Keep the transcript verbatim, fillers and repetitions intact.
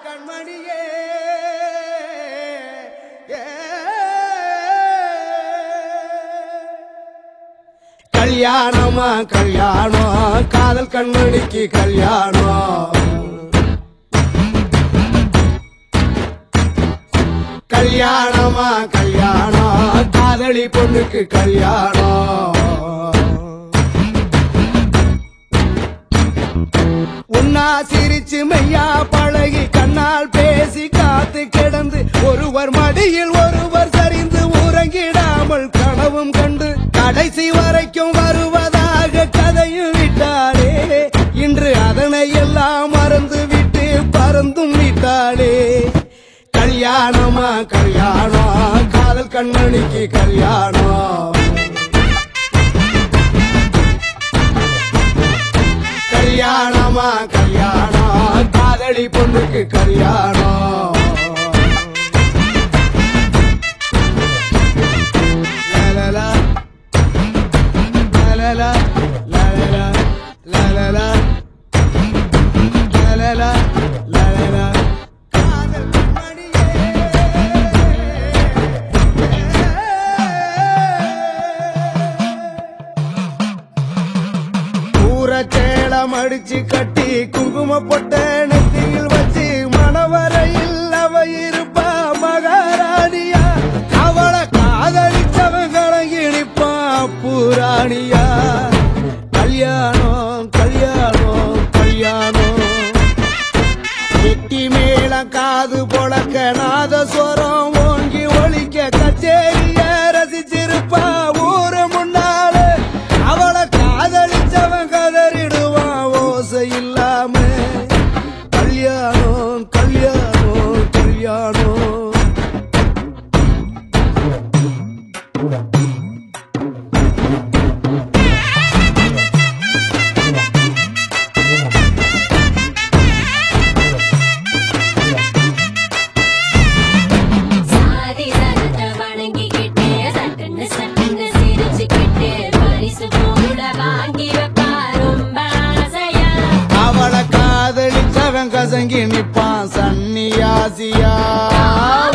கண்மணியே கல்யாணமா கல்யாணம் காதல் கண்மணிக்கு கல்யாணம் கல்யாணமா கல்யாணம் காதலி பொண்ணுக்கு கல்யாணம் உன்னா சிரிச்சு மெய்யா பழகி கண்ணால் பேசி காத்து கிடந்து ஒருவர் மடியில் ஒருவர் சரிந்து உறங்கிடாமல் கனவும் கண்டு கடைசி வரைக்கும் வருவதாக கதையும் விட்டாளே இன்று அதனை எல்லாம் மறந்து விட்டு பறந்தும் விட்டாளே கல்யாணமா கல்யாணம் காதல் கண்மணிக்கு கல்யாணம் கல்யாணமா கல்யாணம் காதலி பொண்ணுக்கு கல்யாணம் லலலா லலலா லலலா லலலா லலலா லலலா காதல் கண்மணியே ஊரச்சேலம் அடிச்சு கட்டி குங்கும பொட்ட நெத்தியில் வச்சு மணவரையில் அவ இருப்பா மகாராணியா அவளை காதலிச்சவன் கலங்கி நிப்பா பூராணியா கல்யாணம் கல்யாணம் கல்யாணம் வெட்டி மேளம் காது பொழக்க நாதஸ்வரம் ஓங்கி ஒழிக்க கச்சேரிய ரசிச்சிருப்பா ஊர முன்னால அவளை காதலிச்சவன் கதறிடுவான் ஓசை இல்லாம கல்யாணம் கல்யாணம் கல்யாணம் அவளை காதலிச்சவன் கசங்கி நிப்பான் சன்னியாசியா